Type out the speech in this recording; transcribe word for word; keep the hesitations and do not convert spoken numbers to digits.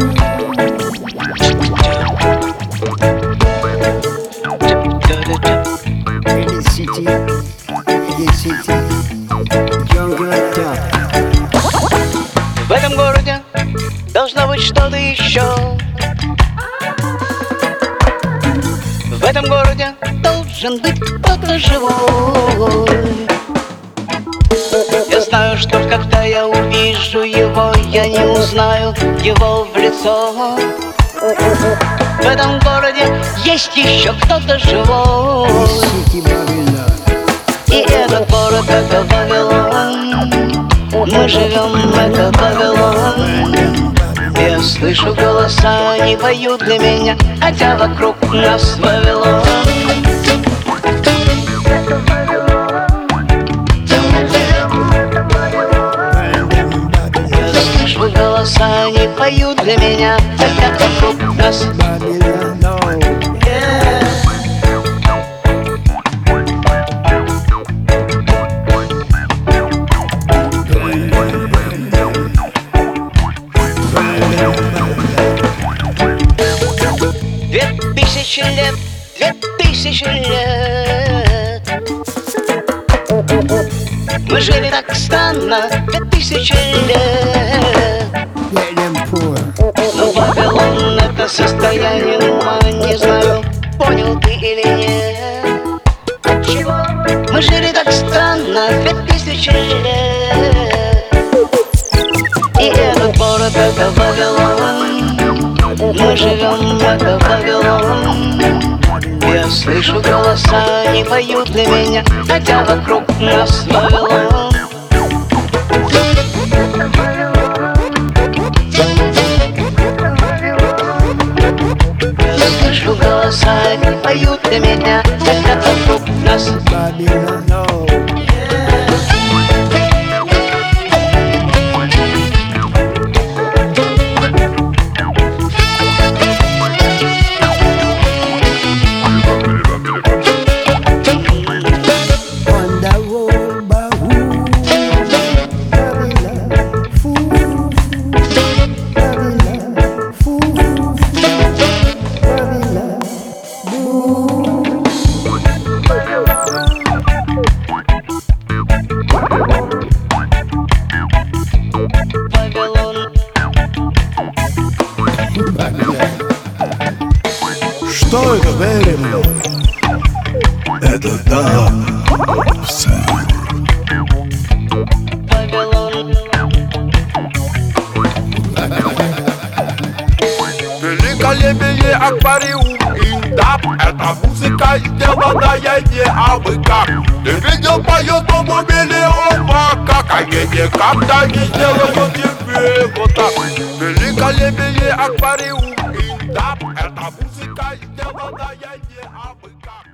В этом городе должно быть что-то еще. В этом городе должен быть кто-то живой. Я знаю, что когда я увижу его, я не узнаю его в лицо. В этом городе есть еще кто-то живой. И этот город — это Вавилон. Мы живем, это Вавилон. Я слышу голоса, они поют для меня, хотя вокруг нас Вавилон. Я слышу голоса, они поют для меня, хотя вокруг нас Вавилон. Две тысячи лет, две тысячи лет мы жили так странно, две тысячи лет. Но Вавилон — это состояние ума, не знаю, понял ты или нет. Отчего мы жили так странно, две тысячи лет. И этот город — это Вавилон. Мы живем, это Вавилон. Я слышу голоса, они поют для меня, хотя вокруг нас Вавилон. Я слышу голоса, они поют для меня, хотя вокруг нас Вавилон. Что это, Берримор? Это да. Великолепие аквариум Индап. Это музыка, сделанная не абы как. Ты видел, поет он миллион макак, а я никогда не сделаю тебе вот так. Великолепие аквариум Индап. Это музыка, сделанная не абы как.